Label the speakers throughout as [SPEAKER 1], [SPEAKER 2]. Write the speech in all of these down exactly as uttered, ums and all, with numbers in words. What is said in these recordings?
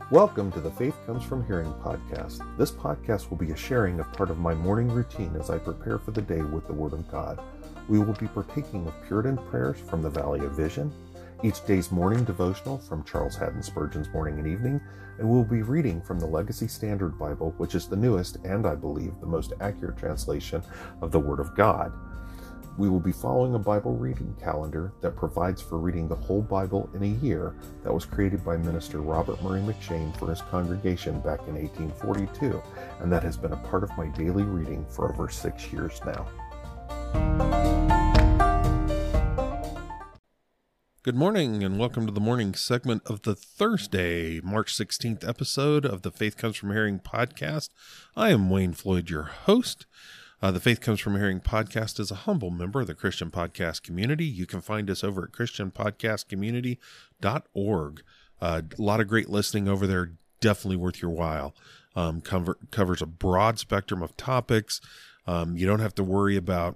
[SPEAKER 1] Welcome to the Faith Comes From Hearing podcast. This podcast will be a sharing of part of my morning routine as I prepare for the day with the Word of God. We will be partaking of Puritan prayers from the Valley of Vision, each day's morning devotional from Charles Haddon Spurgeon's Morning and Evening, and we'll be reading from the Legacy Standard Bible, which is the newest and, I believe, the most accurate translation of the Word of God. We will be following a Bible reading calendar that provides for reading the whole Bible in a year that was created by Minister Robert Murray McShane for his congregation back in eighteen forty-two, and that has been a part of my daily reading for over six years now.
[SPEAKER 2] Good morning, and welcome to the morning segment of the Thursday, March sixteenth episode of the Faith Comes From Hearing podcast. I am Wayne Floyd, your host. Uh, the Faith Comes From Hearing podcast is a humble member of the Christian podcast community. You can find us over at christian podcast community dot org. Uh, a lot of great listening over there, definitely worth your while. Um, cover, covers a broad spectrum of topics. Um, you don't have to worry about,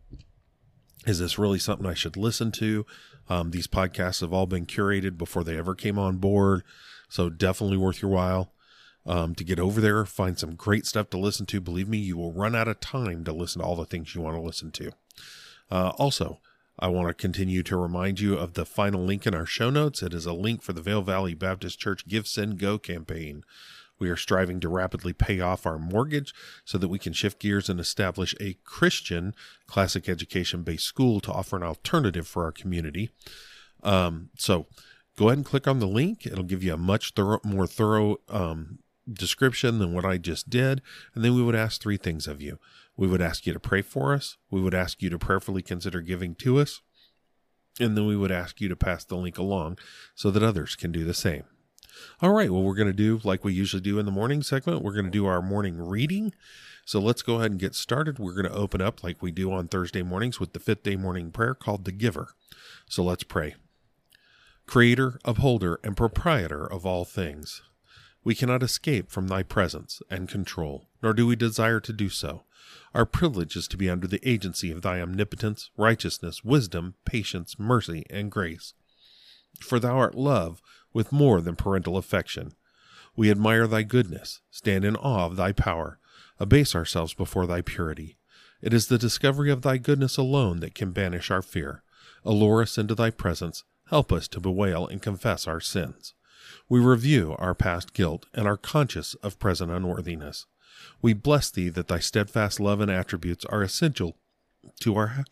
[SPEAKER 2] is this really something I should listen to? Um, these podcasts have all been curated before they ever came on board, so definitely worth your while. Um, to get over there, find some great stuff to listen to. Believe me, you will run out of time to listen to all the things you want to listen to. Uh, also, I want to continue to remind you of the final link in our show notes. It is a link for the Vail Valley Baptist Church Give, Send, Go campaign. We are striving to rapidly pay off our mortgage so that we can shift gears and establish a Christian classic education-based school to offer an alternative for our community. Um, so go ahead and click on the link. It'll give you a much thorough, more thorough um description than what I just did, and then we would ask three things of you. We would ask you to pray for us, we would ask you to prayerfully consider giving to us, and then we would ask you to pass the link along so that others can do the same. All right, well, we're going to do like we usually do in the morning segment. We're going to do our morning reading. So let's go ahead and get started. We're going to open up like we do on Thursday mornings with the fifth day morning prayer called the Giver. So let's pray. Creator, upholder, and proprietor of all things, we cannot escape from thy presence and control, nor do we desire to do so. Our privilege is to be under the agency of thy omnipotence, righteousness, wisdom, patience, mercy, and grace. For thou art love with more than parental affection. We admire thy goodness, stand in awe of thy power, abase ourselves before thy purity. It is the discovery of thy goodness alone that can banish our fear. Allure us into thy presence, help us to bewail and confess our sins. We review our past guilt and are conscious of present unworthiness. We bless thee that thy steadfast love and attributes are essential to our ha-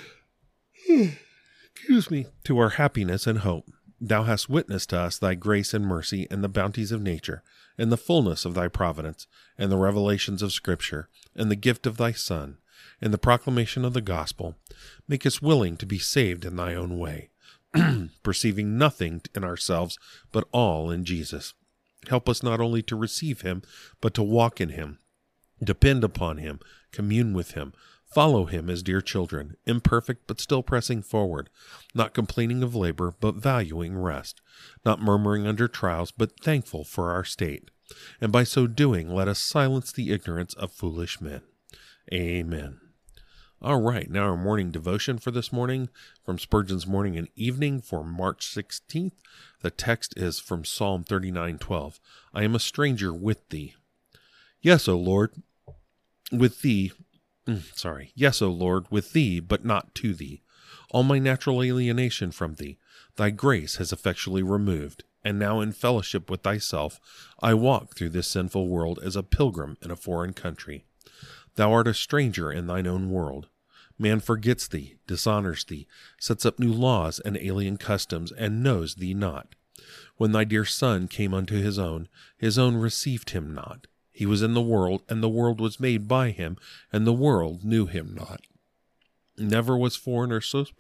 [SPEAKER 2] excuse me, to our happiness and hope. Thou hast witnessed to us thy grace and mercy and the bounties of nature, and the fullness of thy providence, and the revelations of Scripture, and the gift of thy Son, and the proclamation of the gospel. Make us willing to be saved in thy own way, perceiving nothing in ourselves, but all in Jesus. Help us not only to receive him, but to walk in him, depend upon him, commune with him, follow him as dear children, imperfect but still pressing forward, not complaining of labor, but valuing rest, not murmuring under trials, but thankful for our state. And by so doing, let us silence the ignorance of foolish men. Amen. All right, now our morning devotion for this morning from Spurgeon's Morning and Evening for March sixteenth. The text is from Psalm thirty-nine twelve. I am a stranger with thee. Yes, O Lord, with thee, sorry, yes, O Lord, with thee, but not to thee. All my natural alienation from thee, thy grace has effectually removed, and now in fellowship with thyself, I walk through this sinful world as a pilgrim in a foreign country. Thou art a stranger in thine own world. Man forgets thee, dishonors thee, sets up new laws and alien customs, and knows thee not. When thy dear Son came unto his own, his own received him not. He was in the world, and the world was made by him, and the world knew him not. Never was foreigner so sp-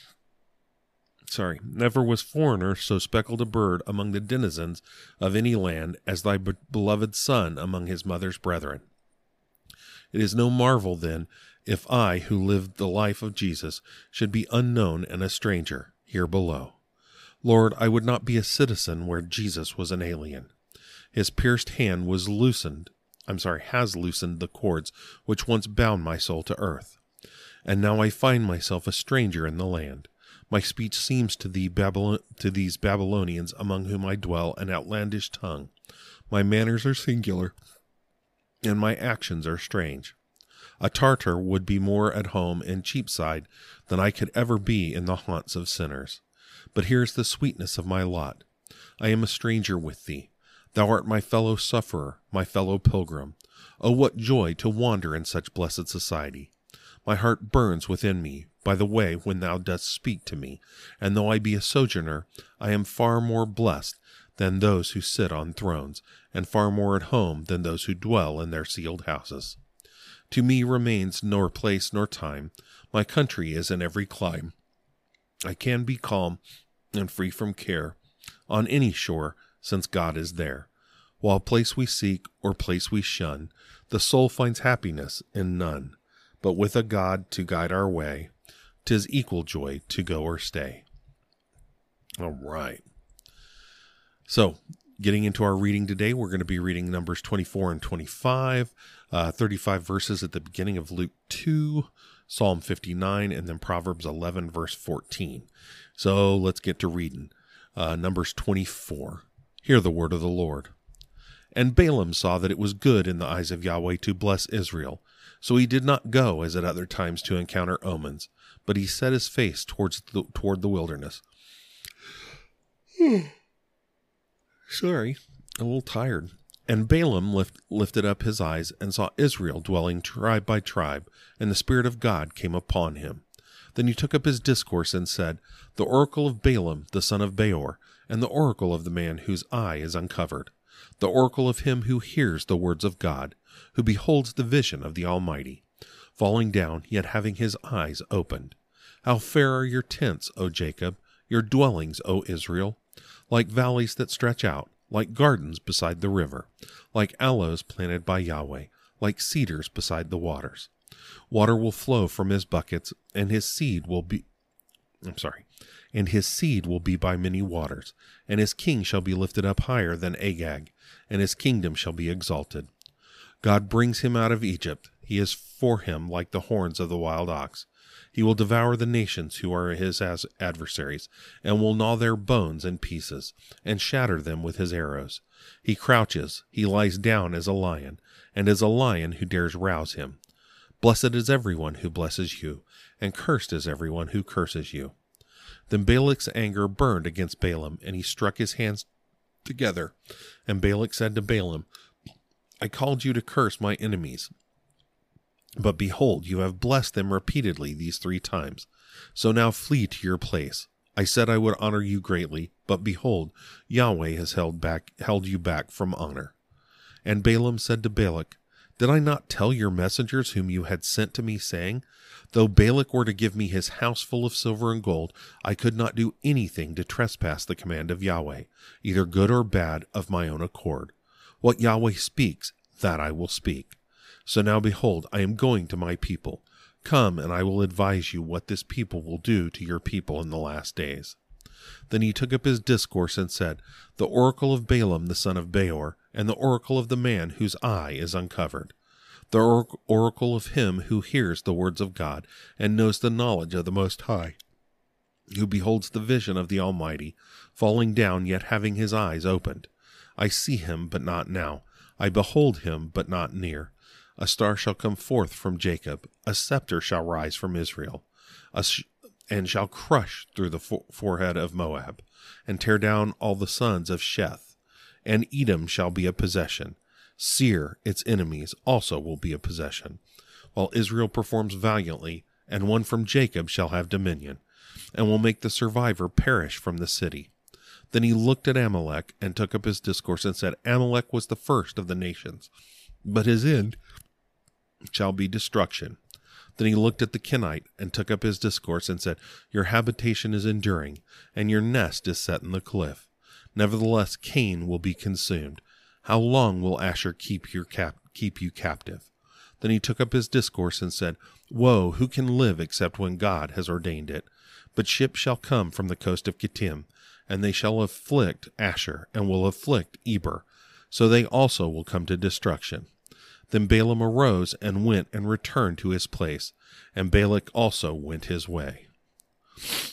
[SPEAKER 2] sorry, never was foreigner so speckled a bird among the denizens of any land as thy be- beloved Son among his mother's brethren. It is no marvel, then, if I, who lived the life of Jesus, should be unknown and a stranger here below. Lord, I would not be a citizen where Jesus was an alien. His pierced hand was loosened, I'm sorry, has loosened the cords which once bound my soul to earth. And now I find myself a stranger in the land. My speech seems to thee Babylon, to these Babylonians among whom I dwell an outlandish tongue. My manners are singular, and my actions are strange. A Tartar would be more at home in Cheapside than I could ever be in the haunts of sinners. But here's the sweetness of my lot. I am a stranger with thee. Thou art my fellow sufferer, my fellow pilgrim. Oh, what joy to wander in such blessed society! My heart burns within me by the way when thou dost speak to me, and though I be a sojourner, I am far more blessed than those who sit on thrones, and far more at home than those who dwell in their sealed houses. To me remains nor place nor time. My country is in every clime. I can be calm and free from care on any shore, since God is there. While place we seek or place we shun, the soul finds happiness in none. But with a God to guide our way, 'tis equal joy to go or stay. All right. So, getting into our reading today, we're going to be reading Numbers twenty-four and twenty-five, uh, thirty-five verses at the beginning of Luke two, Psalm fifty-nine, and then Proverbs eleven, verse fourteen. So, let's get to reading. Uh, Numbers twenty-four. Hear the word of the Lord. And Balaam saw that it was good in the eyes of Yahweh to bless Israel. So he did not go as at other times to encounter omens, but he set his face towards the, toward the wilderness. Sorry, a little tired. And Balaam lift, lifted up his eyes and saw Israel dwelling tribe by tribe, and the Spirit of God came upon him. Then he took up his discourse and said, The oracle of Balaam, the son of Beor, and the oracle of the man whose eye is uncovered, the oracle of him who hears the words of God, who beholds the vision of the Almighty, falling down, yet having his eyes opened. How fair are your tents, O Jacob, your dwellings, O Israel, like valleys that stretch out, like gardens beside the river, like aloes planted by Yahweh, like cedars beside the waters. Water will flow from his buckets, and his seed will be, I'm sorry, and his seed will be by many waters, and his king shall be lifted up higher than Agag, and his kingdom shall be exalted. God brings him out of Egypt. He is for him like the horns of the wild ox. He will devour the nations who are his as adversaries, and will gnaw their bones in pieces, and shatter them with his arrows. He crouches, he lies down as a lion, and as a lion who dares rouse him. Blessed is everyone who blesses you, and cursed is everyone who curses you. Then Balak's anger burned against Balaam, and he struck his hands together. And Balak said to Balaam, I called you to curse my enemies, but behold, you have blessed them repeatedly these three times. So now flee to your place. I said I would honor you greatly, but behold, Yahweh has held back, held you back from honor. And Balaam said to Balak, Did I not tell your messengers whom you had sent to me, saying, Though Balak were to give me his house full of silver and gold, I could not do anything to trespass the command of Yahweh, either good or bad, of my own accord. What Yahweh speaks, that I will speak. So now behold, I am going to my people. Come, and I will advise you what this people will do to your people in the last days. Then he took up his discourse and said, The oracle of Balaam the son of Beor, and the oracle of the man whose eye is uncovered, the or- oracle of him who hears the words of God, and knows the knowledge of the Most High, who beholds the vision of the Almighty, falling down, yet having his eyes opened. I see him, but not now. I behold him, but not near. A star shall come forth from Jacob. A scepter shall rise from Israel, a sh- and shall crush through the fo- forehead of Moab, and tear down all the sons of Sheth. And Edom shall be a possession. Seir, its enemies, also will be a possession. While Israel performs valiantly, and one from Jacob shall have dominion, and will make the survivor perish from the city. Then he looked at Amalek, and took up his discourse, and said, Amalek was the first of the nations, but his end shall be destruction. Then he looked at the Kenite, and took up his discourse, and said, Your habitation is enduring, and your nest is set in the cliff. Nevertheless, Cain will be consumed. How long will Asher keep your cap- keep you captive? Then he took up his discourse, and said, Woe, who can live except when God has ordained it? But ships shall come from the coast of Kittim, and they shall afflict Asher, and will afflict Eber, so they also will come to destruction. Then Balaam arose and went and returned to his place, and Balak also went his way.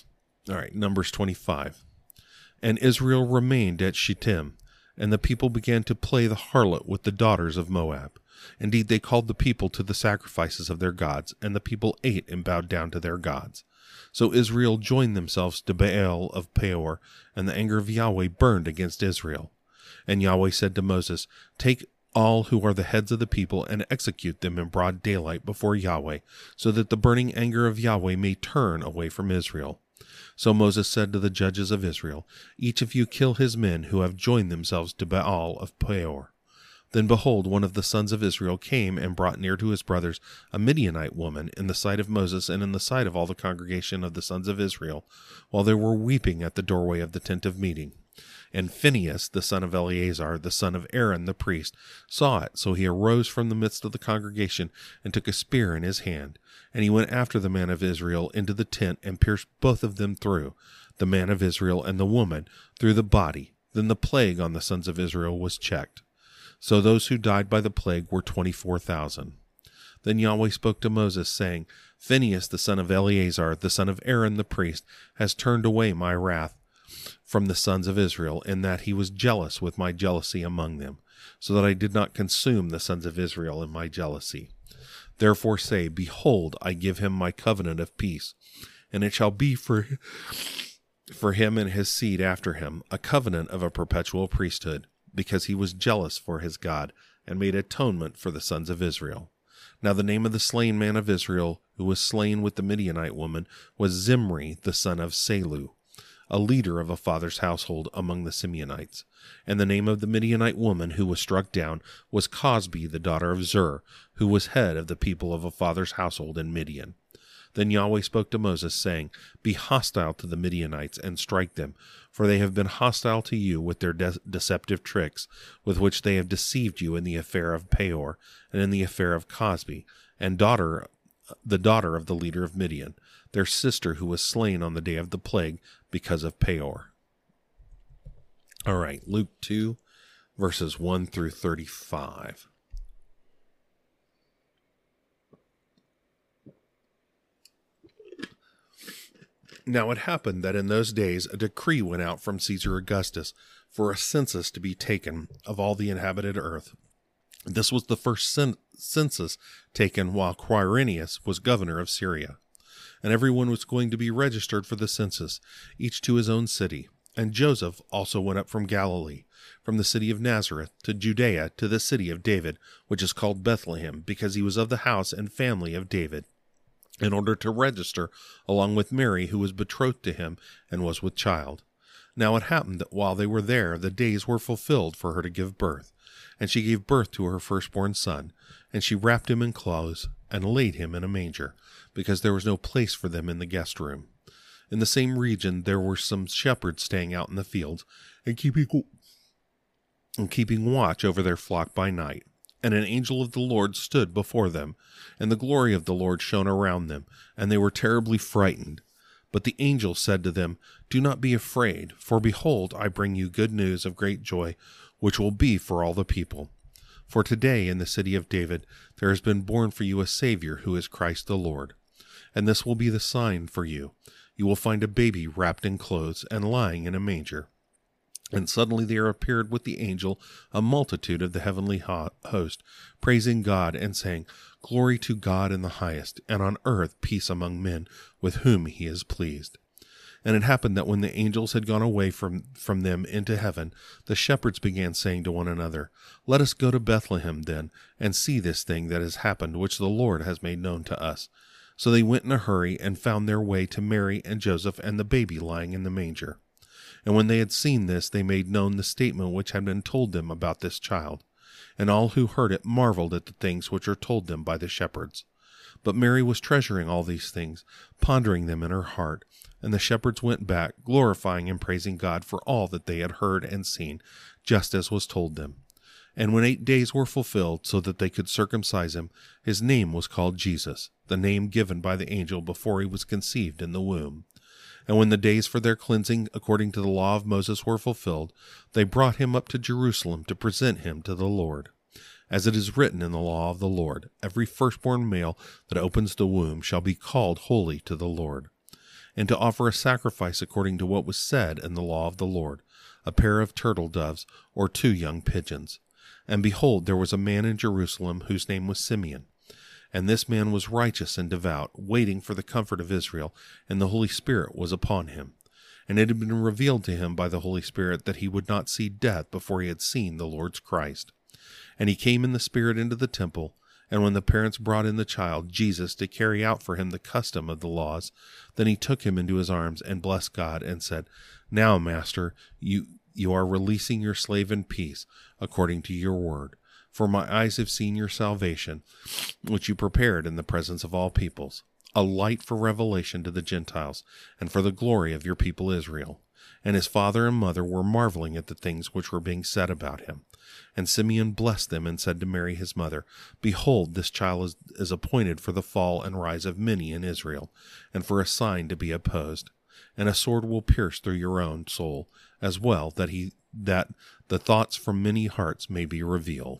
[SPEAKER 2] All right, Numbers twenty-five. And Israel remained at Shittim, and the people began to play the harlot with the daughters of Moab. Indeed, they called the people to the sacrifices of their gods, and the people ate and bowed down to their gods. So Israel joined themselves to Baal of Peor, and the anger of Yahweh burned against Israel. And Yahweh said to Moses, Take all who are the heads of the people and execute them in broad daylight before Yahweh, so that the burning anger of Yahweh may turn away from Israel. So Moses said to the judges of Israel, Each of you kill his men who have joined themselves to Baal of Peor. Then behold, one of the sons of Israel came and brought near to his brothers a Midianite woman in the sight of Moses and in the sight of all the congregation of the sons of Israel, while they were weeping at the doorway of the tent of meeting. And Phinehas, the son of Eleazar, the son of Aaron the priest, saw it, so he arose from the midst of the congregation and took a spear in his hand. And he went after the man of Israel into the tent and pierced both of them through, the man of Israel and the woman, through the body. Then the plague on the sons of Israel was checked. So those who died by the plague were twenty-four thousand. Then Yahweh spoke to Moses, saying, Phinehas, the son of Eleazar, the son of Aaron the priest, has turned away my wrath from the sons of Israel, in that he was jealous with my jealousy among them, so that I did not consume the sons of Israel in my jealousy. Therefore say, Behold, I give him my covenant of peace, and it shall be for, for him and his seed after him, a covenant of a perpetual priesthood, because he was jealous for his God, and made atonement for the sons of Israel. Now the name of the slain man of Israel, who was slain with the Midianite woman, was Zimri, the son of Salu, a leader of a father's household among the Simeonites. And the name of the Midianite woman who was struck down was Cosbi, the daughter of Zur, who was head of the people of a father's household in Midian. Then Yahweh spoke to Moses, saying, Be hostile to the Midianites, and strike them, for they have been hostile to you with their de- deceptive tricks, with which they have deceived you in the affair of Peor, and in the affair of Cosbi, and daughter, the daughter of the leader of Midian, their sister who was slain on the day of the plague because of Peor. All right, Luke two, verses one through thirty-five. Now it happened that in those days a decree went out from Caesar Augustus for a census to be taken of all the inhabited earth. This was the first cen- census taken while Quirinius was governor of Syria. And everyone was going to be registered for the census, each to his own city. And Joseph also went up from Galilee, from the city of Nazareth to Judea, to the city of David, which is called Bethlehem, because he was of the house and family of David, in order to register along with Mary, who was betrothed to him and was with child. Now it happened that while they were there, the days were fulfilled for her to give birth. And she gave birth to her firstborn son, and she wrapped him in clothes, and laid him in a manger, because there was no place for them in the guest room. In the same region there were some shepherds staying out in the fields, and keeping, and keeping watch over their flock by night. And an angel of the Lord stood before them, and the glory of the Lord shone around them, and they were terribly frightened. But the angel said to them, Do not be afraid, for behold, I bring you good news of great joy, which will be for all the people. For today in the city of David there has been born for you a Savior, who is Christ the Lord. And this will be the sign for you. You will find a baby wrapped in clothes and lying in a manger. And suddenly there appeared with the angel a multitude of the heavenly host, praising God and saying, Glory to God in the highest, and on earth peace among men with whom he is pleased. And it happened that when the angels had gone away from, from them into heaven, the shepherds began saying to one another, Let us go to Bethlehem then, and see this thing that has happened, which the Lord has made known to us. So they went in a hurry, and found their way to Mary and Joseph and the baby lying in the manger. And when they had seen this, they made known the statement which had been told them about this child. And all who heard it marveled at the things which were told them by the shepherds. But Mary was treasuring all these things, pondering them in her heart. And the shepherds went back, glorifying and praising God for all that they had heard and seen, just as was told them. And when eight days were fulfilled, so that they could circumcise him, his name was called Jesus, the name given by the angel before he was conceived in the womb. And when the days for their cleansing according to the law of Moses were fulfilled, they brought him up to Jerusalem to present him to the Lord. As it is written in the law of the Lord, every firstborn male that opens the womb shall be called holy to the Lord. and to offer a sacrifice according to what was said in the law of the Lord, a pair of turtle doves or two young pigeons. And behold, there was a man in Jerusalem whose name was Simeon. And this man was righteous and devout, waiting for the comfort of Israel, and the Holy Spirit was upon him. And it had been revealed to him by the Holy Spirit that he would not see death before he had seen the Lord's Christ. And he came in the Spirit into the temple, and when the parents brought in the child, Jesus, to carry out for him the custom of the laws, then he took him into his arms and blessed God and said, Now, Master, you, you are releasing your slave in peace, according to your word. For my eyes have seen your salvation, which you prepared in the presence of all peoples, a light for revelation to the Gentiles, and for the glory of your people Israel. And his father and mother were marveling at the things which were being said about him. And Simeon blessed them and said to Mary his mother, Behold, this child is, is appointed for the fall and rise of many in Israel, and for a sign to be opposed. And a sword will pierce through your own soul, as well that he that the thoughts from many hearts may be revealed.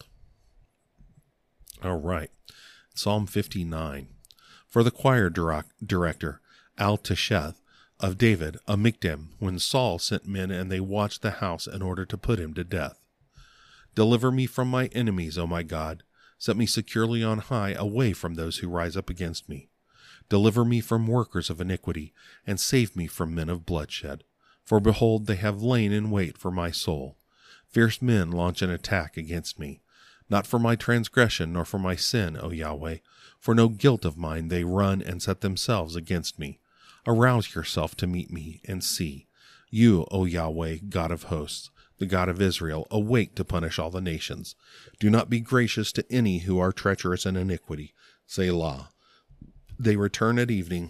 [SPEAKER 2] All right, Psalm fifty-nine. For the choir director, Al-Tasheth, of David, a miktam, when Saul sent men and they watched the house in order to put him to death. Deliver me from my enemies, O my God. Set me securely on high, away from those who rise up against me. Deliver me from workers of iniquity, and save me from men of bloodshed. For behold, they have lain in wait for my soul. Fierce men launch an attack against me. Not for my transgression, nor for my sin, O Yahweh. For no guilt of mine they run and set themselves against me. Arouse yourself to meet me, and see. You, O Yahweh, God of hosts, the God of Israel, awake to punish all the nations. Do not be gracious to any who are treacherous in iniquity. Selah. They return at evening.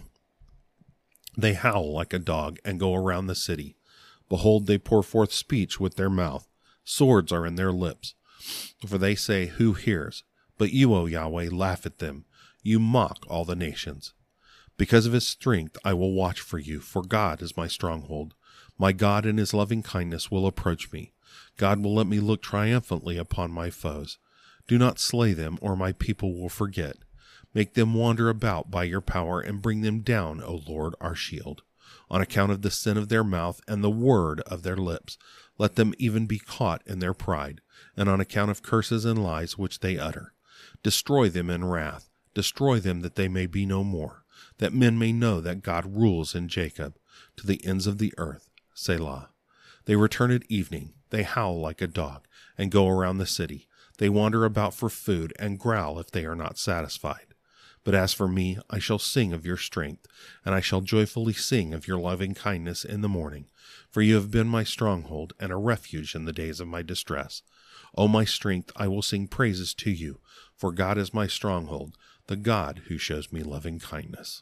[SPEAKER 2] They howl like a dog and go around the city. Behold, they pour forth speech with their mouth. Swords are in their lips. For they say, Who hears? But you, O Yahweh, laugh at them. You mock all the nations. Because of his strength I will watch for you, for God is my stronghold. My God in his loving kindness will approach me. God will let me look triumphantly upon my foes. Do not slay them, or my people will forget. Make them wander about by your power, and bring them down, O Lord, our shield. On account of the sin of their mouth and the word of their lips, let them even be caught in their pride, and on account of curses and lies which they utter. Destroy them in wrath. Destroy them that they may be no more, that men may know that God rules in Jacob, to the ends of the earth. Selah. They return at evening. They howl like a dog, and go around the city. They wander about for food, and growl if they are not satisfied. But as for me, I shall sing of your strength, and I shall joyfully sing of your loving kindness in the morning. For you have been my stronghold, and a refuge in the days of my distress. O my strength, I will sing praises to you, for God is my stronghold, the God who shows me loving kindness.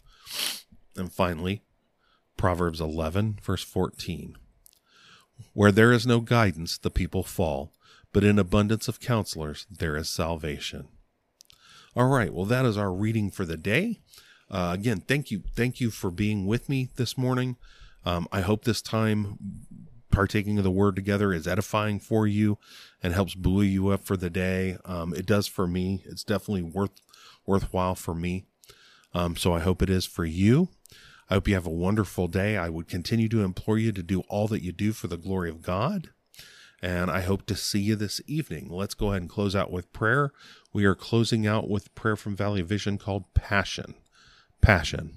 [SPEAKER 2] And finally, Proverbs eleven, verse fourteen. Where there is no guidance, the people fall, but in abundance of counselors there is salvation. All right, well, that is our reading for the day. Uh, again, thank you, thank you for being with me this morning. Um, I hope this time partaking of the word together is edifying for you and helps buoy you up for the day. Um, it does for me. It's definitely worth worthwhile for me. Um, so I hope it is for you. I hope you have a wonderful day. I would continue to implore you to do all that you do for the glory of God. And I hope to see you this evening. Let's go ahead and close out with prayer. We are closing out with prayer from Valley Vision called Passion. Passion.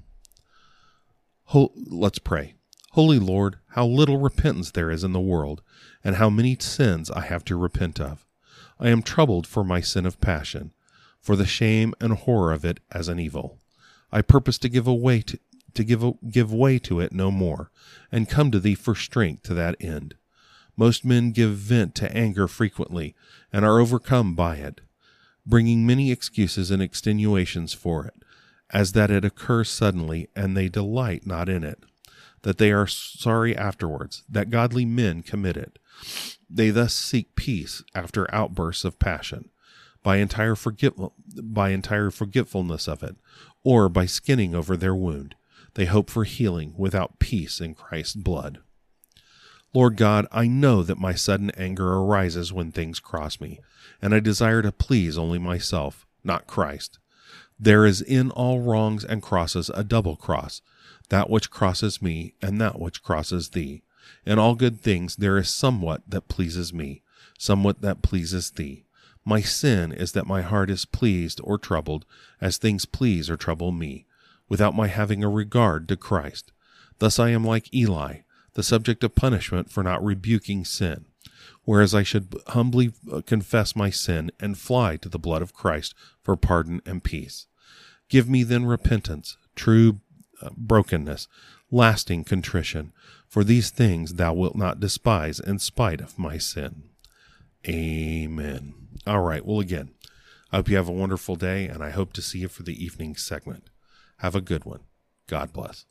[SPEAKER 2] Ho- Let's pray. Holy Lord, how little repentance there is in the world, and how many sins I have to repent of. I am troubled for my sin of passion, for the shame and horror of it as an evil. I purpose to give away to, to give, give way to it no more, and come to thee for strength to that end. Most men give vent to anger frequently, and are overcome by it, bringing many excuses and extenuations for it, as that it occurs suddenly, and they delight not in it, that they are sorry afterwards, that godly men commit it. They thus seek peace after outbursts of passion, by entire forget by entire forgetfulness of it, or by skinning over their wound. They hope for healing without peace in Christ's blood. Lord God, I know that my sudden anger arises when things cross me, and I desire to please only myself, not Christ. There is in all wrongs and crosses a double cross, that which crosses me, and that which crosses thee. In all good things there is somewhat that pleases me, somewhat that pleases thee. My sin is that my heart is pleased or troubled, as things please or trouble me, without my having a regard to Christ. Thus I am like Eli, the subject of punishment for not rebuking sin, whereas I should humbly confess my sin and fly to the blood of Christ for pardon and peace. Give me then repentance, true uh, brokenness, lasting contrition, for these things thou wilt not despise in spite of my sin. Amen. All right, well, again, I hope you have a wonderful day, and I hope to see you for the evening segment. Have a good one. God bless.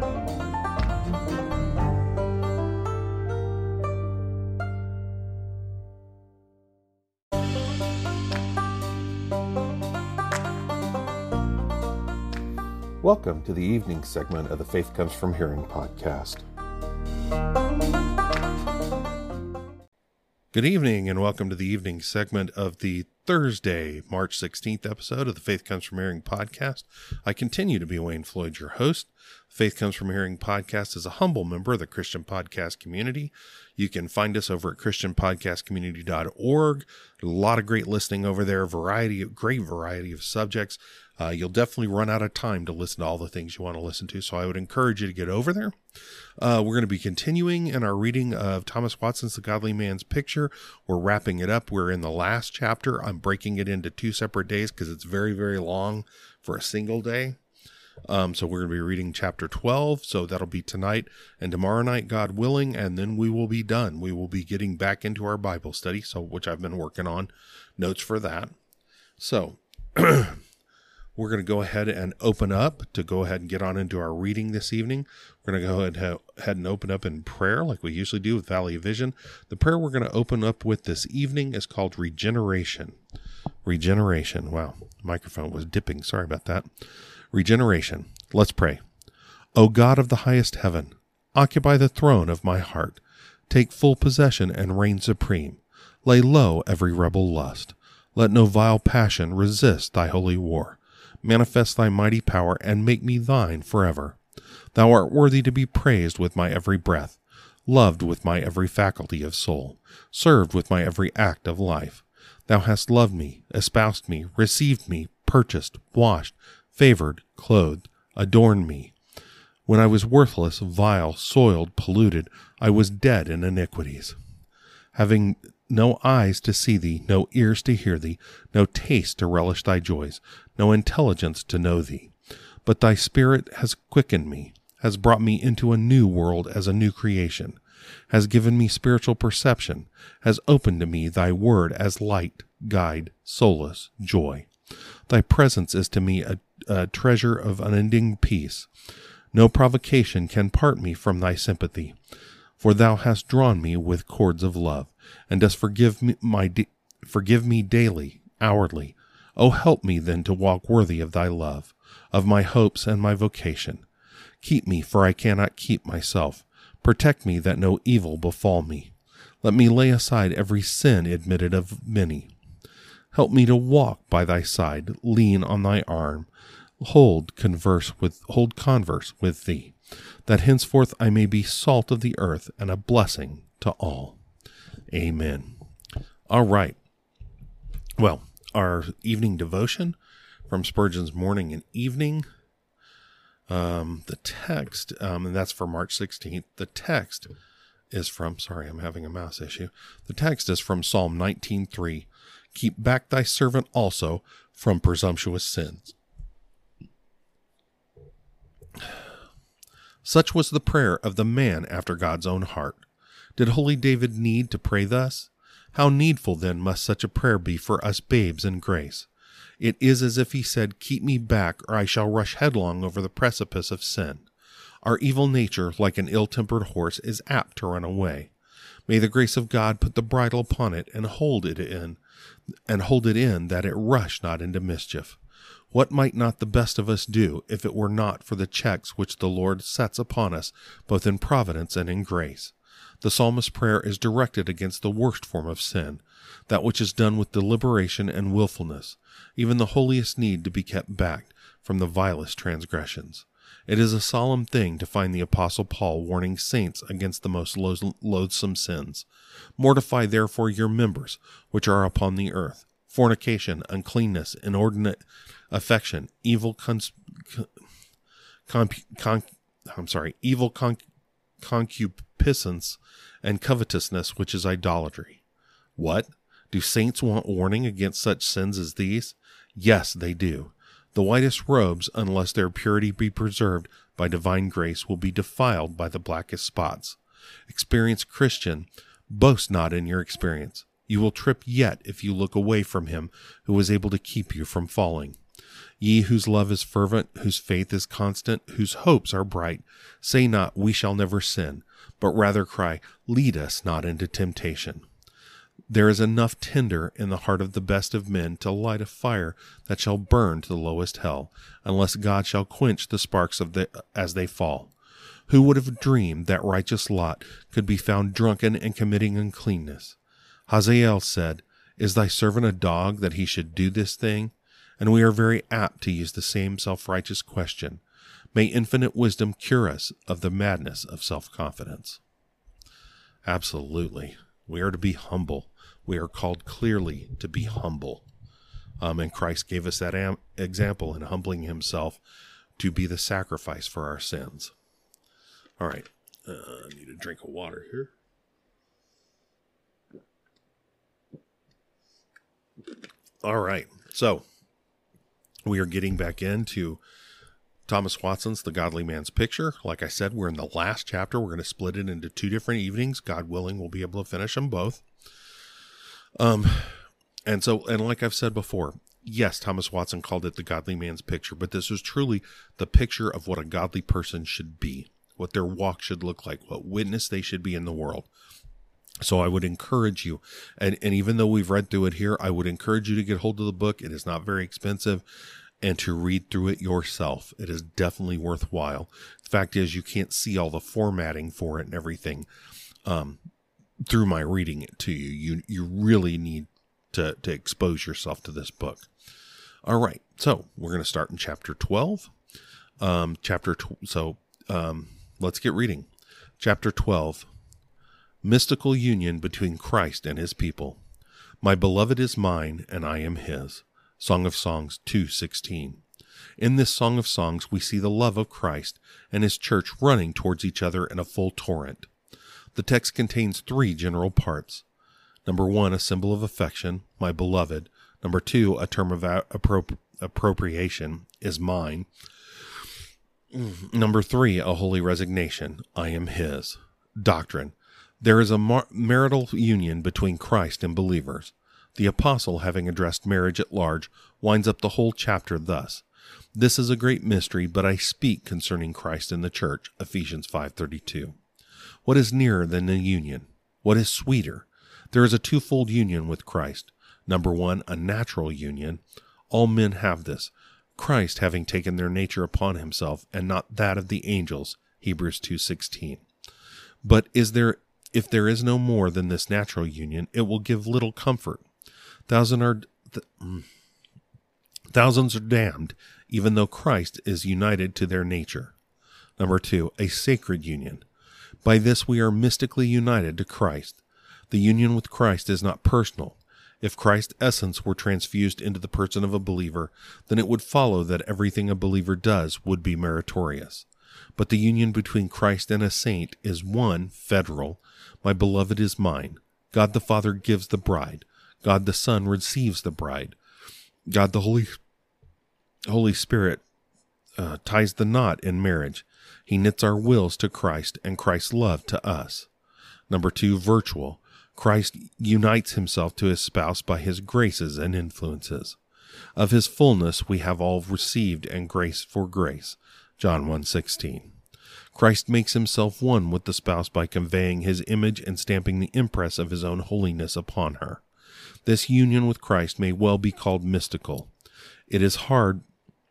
[SPEAKER 1] Welcome to the evening segment of the Faith Comes From Hearing podcast.
[SPEAKER 2] Good evening, and welcome to the evening segment of the Thursday, March sixteenth episode of the Faith Comes From Hearing podcast. I continue to be Wayne Floyd, your host. Faith Comes From Hearing podcast is a humble member of the Christian podcast community. You can find us over at christian podcast community dot org. A lot of great listening over there, variety of great variety of subjects. Uh, you'll definitely run out of time to listen to all the things you want to listen to, so I would encourage you to get over there. Uh, we're going to be continuing in our reading of Thomas Watson's The Godly Man's Picture. We're wrapping it up. We're in the last chapter. I'm breaking it into two separate days because it's very, very long for a single day. Um, so we're going to be reading chapter twelve, so that'll be tonight and tomorrow night, God willing, and then we will be done. We will be getting back into our Bible study, so which I've been working on notes for that. So we're going to go ahead and open up to go ahead and get on into our reading this evening. We're going to go ahead and, ahead and open up in prayer like we usually do with Valley of Vision. The prayer we're going to open up with this evening is called Regeneration. Regeneration. Wow, microphone was dipping. Sorry about that. Regeneration. Let's pray. O God of the highest heaven, occupy the throne of my heart. Take full possession and reign supreme. Lay low every rebel lust. Let no vile passion resist thy holy war. Manifest thy mighty power, and make me thine forever. Thou art worthy to be praised with my every breath, loved with my every faculty of soul, served with my every act of life. Thou hast loved me, espoused me, received me, purchased, washed, favored, clothed, adorned me. When I was worthless, vile, soiled, polluted, I was dead in iniquities. Having no eyes to see thee, no ears to hear thee, no taste to relish thy joys, no intelligence to know thee. But thy Spirit has quickened me, has brought me into a new world as a new creation, has given me spiritual perception, has opened to me thy word as light, guide, solace, joy. Thy presence is to me a, a treasure of unending peace. No provocation can part me from thy sympathy, for thou hast drawn me with cords of love, and dost forgive me, my da- forgive me daily, hourly. O help me then to walk worthy of thy love, of my hopes and my vocation. Keep me, for I cannot keep myself. Protect me that no evil befall me. Let me lay aside every sin admitted of many. Help me to walk by thy side, lean on thy arm, hold converse with hold converse with thee, that henceforth I may be salt of the earth and a blessing to all. Amen. All right. Well, our evening devotion from Spurgeon's Morning and Evening. Um, the text, um, and that's for March sixteenth. The text is from, sorry, I'm having a mouse issue. The text is from Psalm nineteen three. Keep back thy servant also from presumptuous sins. Such was the prayer of the man after God's own heart. Did holy David need to pray thus? How needful then must such a prayer be for us babes in grace? It is as if he said, keep me back, or I shall rush headlong over the precipice of sin. Our evil nature, like an ill-tempered horse, is apt to run away. May the grace of God put the bridle upon it and hold it in, and hold it in that it rush not into mischief. What might not the best of us do if it were not for the checks which the Lord sets upon us, both in providence and in grace? The psalmist's prayer is directed against the worst form of sin, that which is done with deliberation and willfulness. Even the holiest need to be kept back from the vilest transgressions. It is a solemn thing to find the Apostle Paul warning saints against the most loathsome sins. Mortify therefore your members which are upon the earth, fornication, uncleanness, inordinate affection, evil cons- con- con- I'm sorry, evil con- concupiscence, and covetousness, which is idolatry. What? Do saints want warning against such sins as these? Yes, they do. The whitest robes, unless their purity be preserved by divine grace, will be defiled by the blackest spots. Experienced Christian, boast not in your experience. You will trip yet if you look away from him who is able to keep you from falling. Ye whose love is fervent, whose faith is constant, whose hopes are bright, say not, we shall never sin, but rather cry, lead us not into temptation. There is enough tinder in the heart of the best of men to light a fire that shall burn to the lowest hell, unless God shall quench the sparks of the as they fall. Who would have dreamed that righteous Lot could be found drunken and committing uncleanness? Hazael said, Is thy servant a dog that he should do this thing? And we are very apt to use the same self-righteous question. May infinite wisdom cure us of the madness of self-confidence. Absolutely. We are to be humble. We are called clearly to be humble. Um, and Christ gave us that am- example in humbling himself to be the sacrifice for our sins. All right. Uh, I need a drink of water here. All right. So we are getting back into Thomas Watson's The Godly Man's Picture. Like I said, we're in the last chapter. We're going to split it into two different evenings. God willing, we'll be able to finish them both. Um, and so, and like I've said before, yes, Thomas Watson called it The Godly Man's Picture, but this was truly the picture of what a godly person should be, what their walk should look like, what witness they should be in the world. So I would encourage you, and, and even though we've read through it here, I would encourage you to get hold of the book. It is not very expensive, and to read through it yourself. It is definitely worthwhile. The fact is, you can't see all the formatting for it and everything um, through my reading it to you. You you really need to, to expose yourself to this book. All right, so we're going to start in chapter twelve. Um, chapter tw- so um, let's get reading. Chapter twelve. Mystical union between Christ and his people. My beloved is mine, and I am his. Song of Songs two sixteen. In this Song of Songs, we see the love of Christ and his church running towards each other in a full torrent. The text contains three general parts. Number one, a symbol of affection, my beloved. Number two, a term of appro- appropriation, is mine. Number three, a holy resignation, I am his. Doctrine. There is a mar- marital union between Christ and believers. The apostle, having addressed marriage at large, winds up the whole chapter thus. This is a great mystery, but I speak concerning Christ and the church. Ephesians five thirty-two. What is nearer than the union? What is sweeter? There is a twofold union with Christ. Number one, a natural union. All men have this. Christ having taken their nature upon himself, and not that of the angels. Hebrews two sixteen. But is there If there is no more than this natural union, it will give little comfort. Thousands are, th- thousands are damned, even though Christ is united to their nature. Number two, a sacred union. By this we are mystically united to Christ. The union with Christ is not personal. If Christ's essence were transfused into the person of a believer, then it would follow that everything a believer does would be meritorious. But the union between Christ and a saint is one, federal. My beloved is mine. God the Father gives the bride. God the Son receives the bride. God the Holy, Holy Spirit uh, ties the knot in marriage. He knits our wills to Christ and Christ's love to us. Number two, virtual. Christ unites himself to his spouse by his graces and influences. Of his fullness we have all received, and grace for grace. John one sixteen. Christ makes himself one with the spouse by conveying his image and stamping the impress of his own holiness upon her. This union with Christ may well be called mystical. It is hard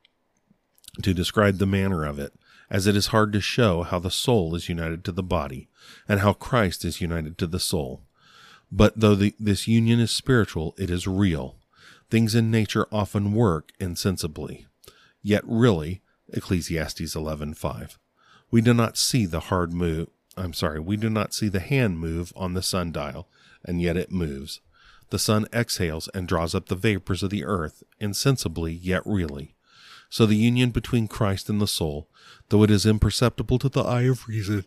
[SPEAKER 2] to describe the manner of it, as it is hard to show how the soul is united to the body, and how Christ is united to the soul. But though the, this union is spiritual, it is real. Things in nature often work insensibly. Yet really, Ecclesiastes eleven five. We do not see the hard move, I'm sorry, we do not see the hand move on the sundial, and yet it moves. The sun exhales and draws up the vapors of the earth, insensibly yet really. So the union between Christ and the soul, though it is imperceptible to the eye of reason,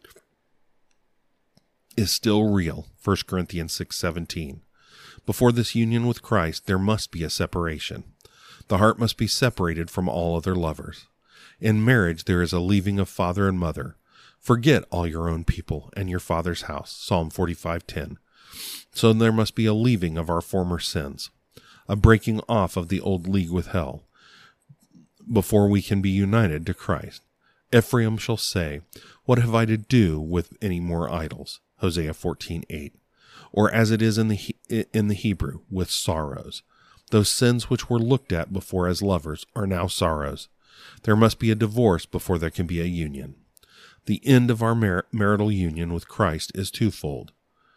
[SPEAKER 2] is still real. First Corinthians six seventeen. Before this union with Christ, there must be a separation. The heart must be separated from all other lovers. In marriage, there is a leaving of father and mother. Forget all your own people and your father's house. Psalm forty-five ten. So there must be a leaving of our former sins, a breaking off of the old league with hell, before we can be united to Christ. Ephraim shall say, "What have I to do with any more idols?" Hosea fourteen eight. Or as it is in the in the Hebrew, with sorrows. Those sins which were looked at before as lovers are now sorrows. There must be a divorce before there can be a union. The end of our mar- marital union with Christ is twofold.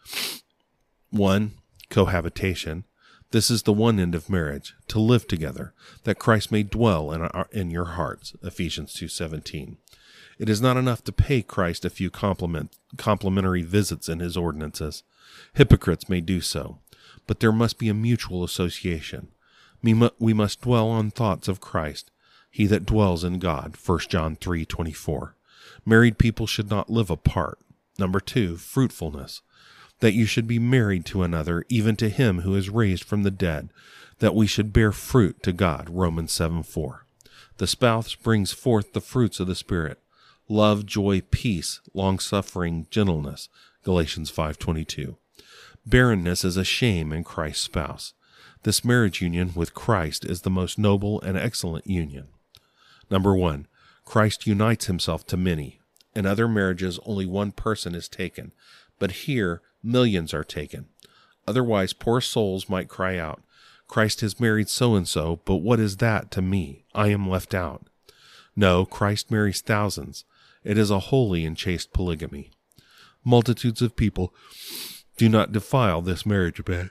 [SPEAKER 2] One, cohabitation. This is the one end of marriage, to live together, that Christ may dwell in, our, in your hearts. Ephesians two seventeen. It is not enough to pay Christ a few compliment, complimentary visits in his ordinances. Hypocrites may do so, but there must be a mutual association. We, mu- we must dwell on thoughts of Christ, he that dwells in God. First John three twenty-four. Married people should not live apart. Number two, fruitfulness. That you should be married to another, even to him who is raised from the dead, that we should bear fruit to God. Romans seven four. The spouse brings forth the fruits of the Spirit: love, joy, peace, long-suffering, gentleness. Galatians five twenty-two. Barrenness is a shame in Christ's spouse. This marriage union with Christ is the most noble and excellent union. Number one, Christ unites himself to many. In other marriages, only one person is taken, but here millions are taken. Otherwise, poor souls might cry out, "Christ has married so-and-so, but what is that to me? I am left out." No, Christ marries thousands. It is a holy and chaste polygamy. Multitudes of people do not defile this marriage bed.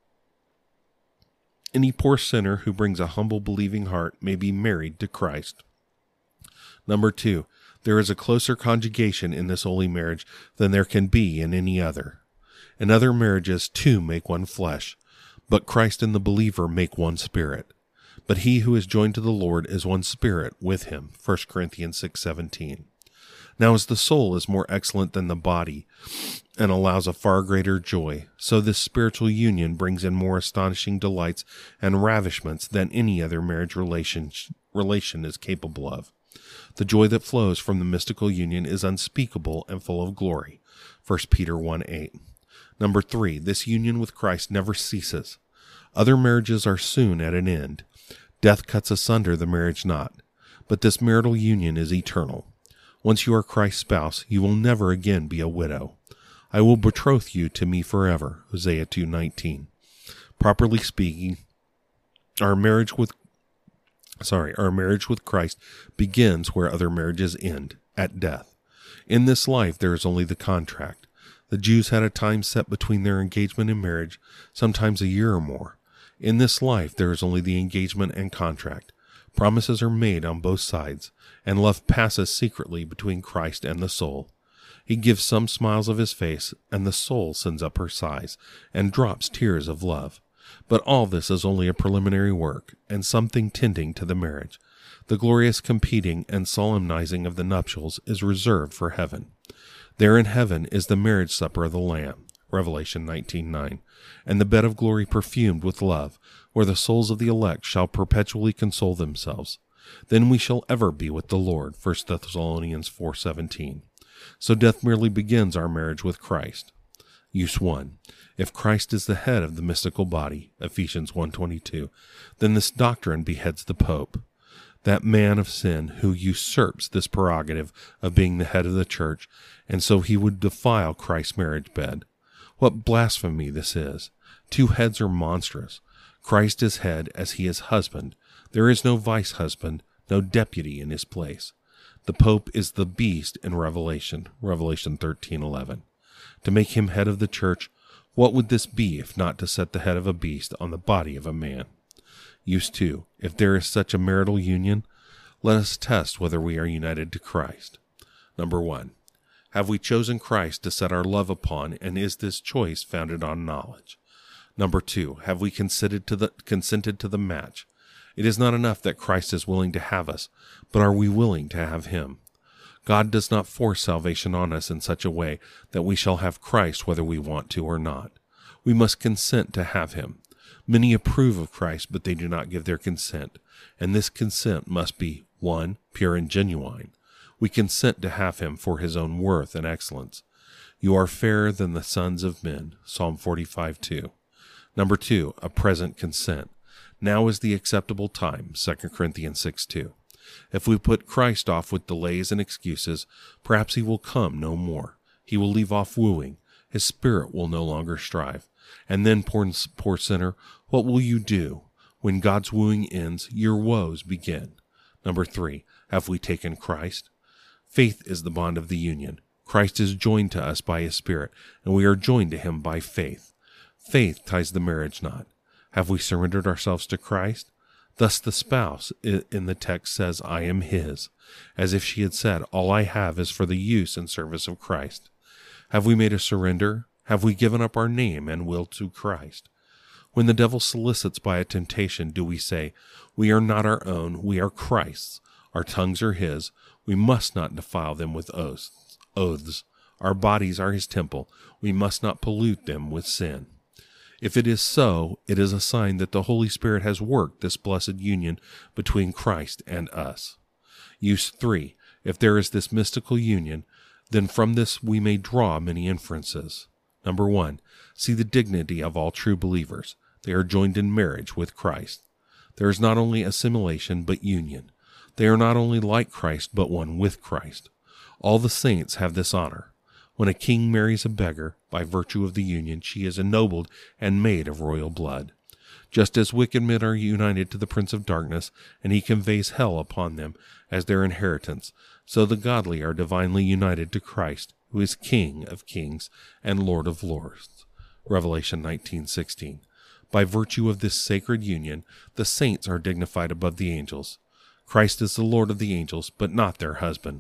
[SPEAKER 2] Any poor sinner who brings a humble, believing heart may be married to Christ. Number two, there is a closer conjugation in this holy marriage than there can be in any other. In other marriages, two make one flesh, but Christ and the believer make one spirit. But he who is joined to the Lord is one spirit with him. First Corinthians six seventeen. Now as the soul is more excellent than the body and allows a far greater joy, so this spiritual union brings in more astonishing delights and ravishments than any other marriage relation, relation is capable of. The joy that flows from the mystical union is unspeakable and full of glory. First Peter one eight. Number three, this union with Christ never ceases. Other marriages are soon at an end. Death cuts asunder the marriage knot, but this marital union is eternal. Once you are Christ's spouse, you will never again be a widow. I will betroth you to me forever. Hosea two nineteen. Properly speaking, our marriage with sorry, our marriage with Christ begins where other marriages end, at death. In this life there is only the contract. The Jews had a time set between their engagement and marriage, sometimes a year or more. In this life there is only the engagement and contract. Promises are made on both sides, and love passes secretly between Christ and the soul. He gives some smiles of his face, and the soul sends up her sighs, and drops tears of love. But all this is only a preliminary work, and something tending to the marriage. The glorious competing and solemnizing of the nuptials is reserved for heaven. There in heaven is the marriage supper of the Lamb, Revelation nineteen nine, and the bed of glory perfumed with love, where the souls of the elect shall perpetually console themselves. Then we shall ever be with the Lord, First Thessalonians four seventeen. So death merely begins our marriage with Christ. Use one. If Christ is the head of the mystical body, Ephesians one twenty-two, then this doctrine beheads the Pope, that man of sin who usurps this prerogative of being the head of the church, and so he would defile Christ's marriage bed. What blasphemy this is! Two heads are monstrous. Christ is head as he is husband. There is no vice husband, no deputy in his place. The Pope is the beast in Revelation, Revelation thirteen eleven. To make him head of the church, what would this be if not to set the head of a beast on the body of a man? Use two. If there is such a marital union, Let us test whether we are united to Christ. Number one, have we chosen Christ to set our love upon, and is this choice founded on knowledge? Number two, have we consented to the, consented to the match? It is not enough that Christ is willing to have us, but are we willing to have him? God does not force salvation on us in such a way that we shall have Christ whether we want to or not. We must consent to have him. Many approve of Christ, but they do not give their consent, and this consent must be, one, pure and genuine. We consent to have him for his own worth and excellence. You are fairer than the sons of men, Psalm forty-five two. Number two, a present consent. Now is the acceptable time, Second Corinthians six two. If we put Christ off with delays and excuses, perhaps he will come no more. He will leave off wooing. His spirit will no longer strive. And then, poor, poor sinner, what will you do? When God's wooing ends, your woes begin. Number three, have we taken Christ? Faith is the bond of the union. Christ is joined to us by his Spirit, and we are joined to him by faith. Faith ties the marriage knot. Have we surrendered ourselves to Christ? Thus the spouse in the text says, I am his, as if she had said, all I have is for the use and service of Christ. Have we made a surrender? Have we given up our name and will to Christ? When the devil solicits by a temptation, do we say, we are not our own, we are Christ's. Our tongues are his. We must not defile them with oaths. oaths. Our bodies are his temple. We must not pollute them with sin. If it is so, it is a sign that the Holy Spirit has worked this blessed union between Christ and us. Use three. If there is this mystical union, then from this we may draw many inferences. Number one, see the dignity of all true believers. They are joined in marriage with Christ. There is not only assimilation, but union. They are not only like Christ, but one with Christ. All the saints have this honor. When a king marries a beggar, by virtue of the union, she is ennobled and made of royal blood. Just as wicked men are united to the prince of darkness, and he conveys hell upon them as their inheritance, so the godly are divinely united to Christ, who is King of kings and Lord of lords. Revelation nineteen sixteen. By virtue of this sacred union, the saints are dignified above the angels. Christ is the Lord of the angels, but not their husband.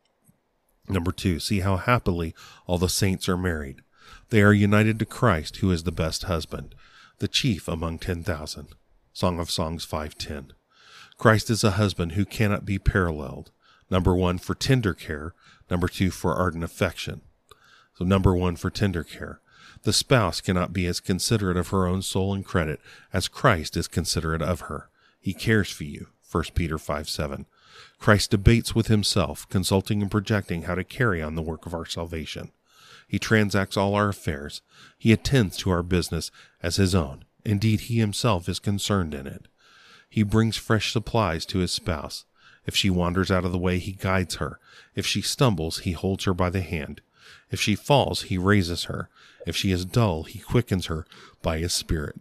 [SPEAKER 2] Number two, see how happily all the saints are married. They are united to Christ, who is the best husband, the chief among ten thousand. Song of Songs five ten. Christ is a husband who cannot be paralleled. Number one, for tender care. Number two, for ardent affection. So number one, for tender care. The spouse cannot be as considerate of her own soul and credit as Christ is considerate of her. He cares for you. First Peter five seven. Christ debates with himself, consulting and projecting how to carry on the work of our salvation. He transacts all our affairs. He attends to our business as his own. Indeed, he himself is concerned in it. He brings fresh supplies to his spouse. If she wanders out of the way, he guides her. If she stumbles, he holds her by the hand. If she falls, he raises her. If she is dull, he quickens her by his Spirit.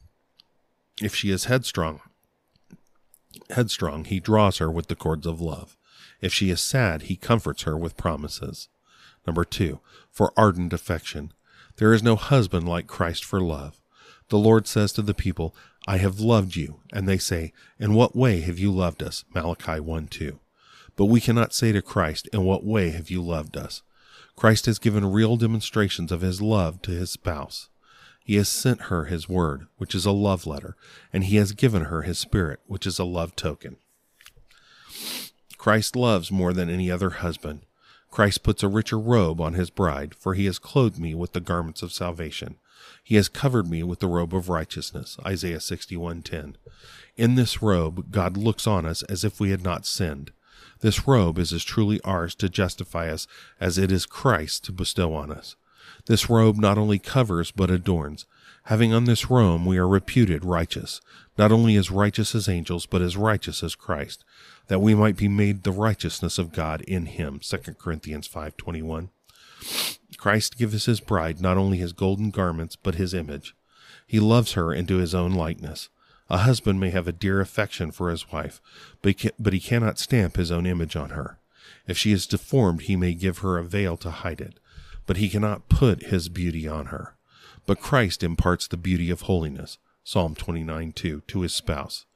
[SPEAKER 2] If she is headstrong, headstrong, he draws her with the cords of love. If she is sad, he comforts her with promises. Number two, for ardent affection. There is no husband like Christ for love. The Lord says to the people, I have loved you. And they say, in what way have you loved us? Malachi one two. But we cannot say to Christ, in what way have you loved us? Christ has given real demonstrations of his love to his spouse. He has sent her his word, which is a love letter, and he has given her his Spirit, which is a love token. Christ loves more than any other husband. Christ puts a richer robe on his bride, for he has clothed me with the garments of salvation. He has covered me with the robe of righteousness. Isaiah sixty-one ten. In this robe, God looks on us as if we had not sinned. This robe is as truly ours to justify us as it is Christ's to bestow on us. This robe not only covers, but adorns. Having on this robe, we are reputed righteous, not only as righteous as angels, but as righteous as Christ, that we might be made the righteousness of God in him. Second Corinthians five twenty-one. Christ gives his bride not only his golden garments, but his image. He loves her into his own likeness. A husband may have a dear affection for his wife, but he, can, but he cannot stamp his own image on her. If she is deformed, he may give her a veil to hide it, but he cannot put his beauty on her. But Christ imparts the beauty of holiness, Psalm twenty-nine two, to his spouse.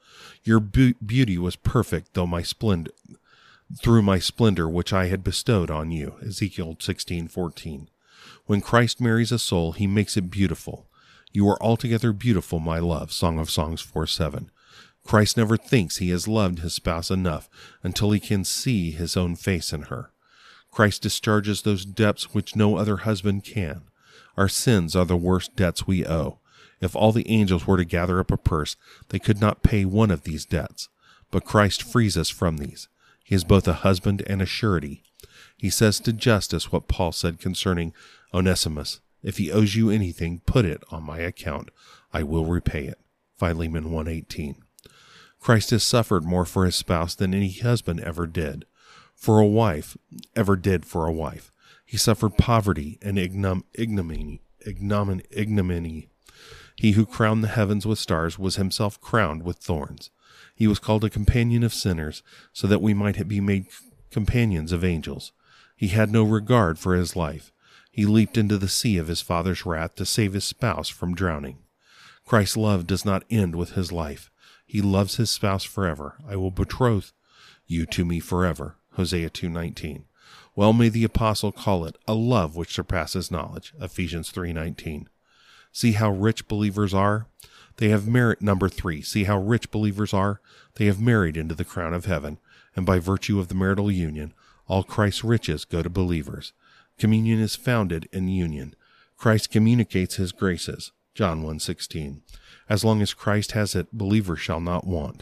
[SPEAKER 2] Your be- beauty was perfect, though my splendor, through my splendor which I had bestowed on you. Ezekiel sixteen fourteen. When Christ marries a soul, he makes it beautiful. You are altogether beautiful, my love. Song of Songs four seven. Christ never thinks he has loved his spouse enough until he can see his own face in her. Christ discharges those debts which no other husband can. Our sins are the worst debts we owe. If all the angels were to gather up a purse, they could not pay one of these debts. But Christ frees us from these. He is both a husband and a surety. He says to justice what Paul said concerning Onesimus. If he owes you anything, put it on my account. I will repay it. Philemon one eighteen. Christ has suffered more for his spouse than any husband ever did. For a wife, ever did for a wife. He suffered poverty and ignom- ignominy, ignominy, ignominy. He who crowned the heavens with stars was himself crowned with thorns. He was called a companion of sinners, so that we might be made companions of angels. He had no regard for his life. He leaped into the sea of his Father's wrath to save his spouse from drowning. Christ's love does not end with his life. He loves his spouse forever. I will betroth you to me forever. Hosea two nineteen. Well may the apostle call it a love which surpasses knowledge. Ephesians three nineteen. See how rich believers are? They have merit. Number three, see how rich believers are? They have married into the crown of heaven, and by virtue of the marital union, all Christ's riches go to believers. Communion is founded in union. Christ communicates his graces. John one sixteen. As long as Christ has it, believers shall not want.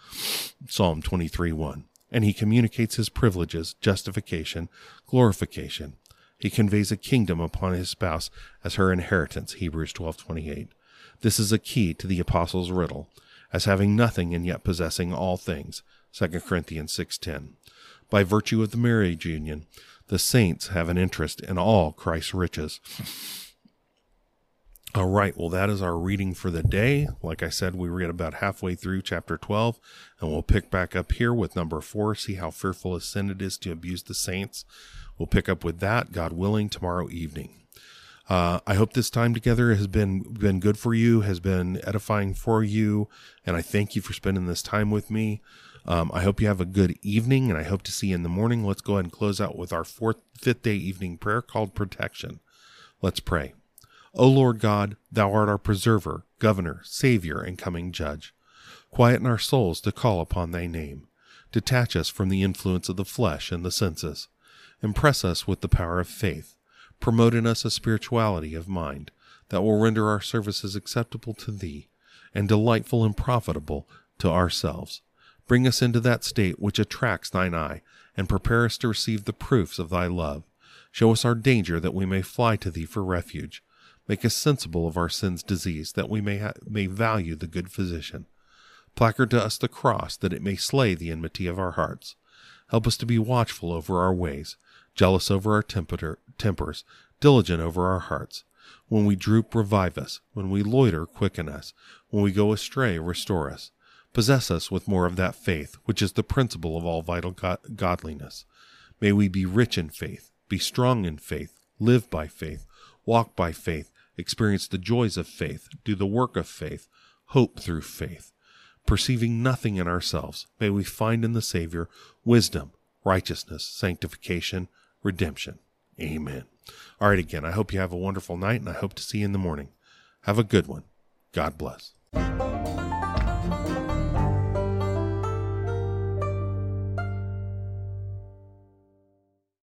[SPEAKER 2] Psalm twenty-three one. And he communicates his privileges, justification, glorification. He conveys a kingdom upon his spouse as her inheritance. Hebrews twelve twenty-eight. This is a key to the apostles' riddle, as having nothing and yet possessing all things. Second Corinthians six ten. By virtue of the marriage union, the saints have an interest in all Christ's riches. All right, well, that is our reading for the day. Like I said, we read about halfway through chapter twelve, and we'll pick back up here with number four, see how fearful a sin it is to abuse the saints. We'll pick up with that, God willing, tomorrow evening. Uh, I hope this time together has been, been good for you, has been edifying for you, and I thank you for spending this time with me. Um, I hope you have a good evening, and I hope to see you in the morning. Let's go ahead and close out with our fourth, fifth day evening prayer called Protection. Let's pray. O Lord God, thou art our preserver, governor, savior, and coming judge. Quieten our souls to call upon thy name. Detach us from the influence of the flesh and the senses. Impress us with the power of faith. Promote in us a spirituality of mind that will render our services acceptable to thee and delightful and profitable to ourselves. Bring us into that state which attracts thine eye and prepare us to receive the proofs of thy love. Show us our danger that we may fly to thee for refuge. Make us sensible of our sin's disease, that we may ha- may value the good physician. Placard to us the cross, that it may slay the enmity of our hearts. Help us to be watchful over our ways, jealous over our temper- tempers, diligent over our hearts. When we droop, revive us. When we loiter, quicken us. When we go astray, restore us. Possess us with more of that faith, which is the principle of all vital go- godliness. May we be rich in faith, be strong in faith, live by faith, walk by faith, experience the joys of faith, do the work of faith, hope through faith. Perceiving nothing in ourselves, may we find in the Savior wisdom, righteousness, sanctification, redemption. Amen. All right, again, I hope you have a wonderful night, and I hope to see you in the morning. Have a good one. God bless.